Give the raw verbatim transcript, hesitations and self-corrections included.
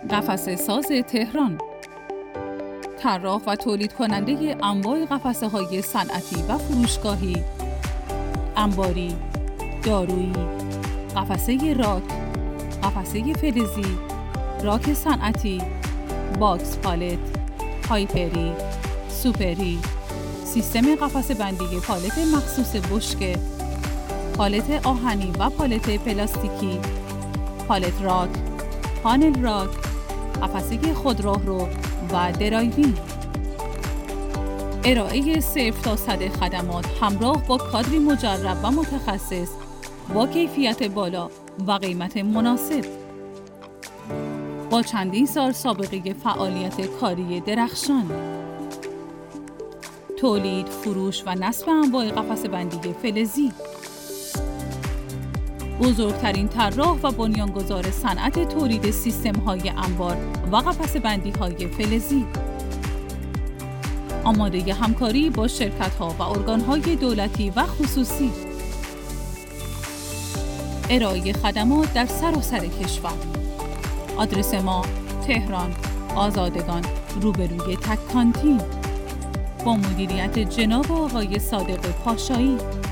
قفسه ساز تهران، طراح و تولید کننده انواع قفسه های صنعتی و فروشگاهی، انباری، دارویی، قفسه راک، قفسه فلزی، راک صنعتی، باکس پالت، هایپری، سوپری، سیستم قفسه بندی پالت مخصوص بشکه، پالت آهنی و پالت پلاستیکی، پالت راک، پانل راک، قفسه خودراهرو و درایوین. ارائه صفر تا صد خدمات همراه با کادری مجرب و متخصص با کیفیت بالا و قیمت مناسب. با چندین سال سابقه فعالیت کاری درخشان. تولید، فروش و نصب انواع قفسه بندی فلزی. بزرگترین طراح و بنیانگذار صنعت تولید سیستم‌های انبار و قفسه بندی‌های فلزی. آماده همکاری با شرکت‌ها و ارگان‌های دولتی و خصوصی. ارائه خدمات در سراسر کشور. آدرس ما تهران، آزادگان، روبروی تک کانتین. با مدیریت جناب آقای صادق پاشایی.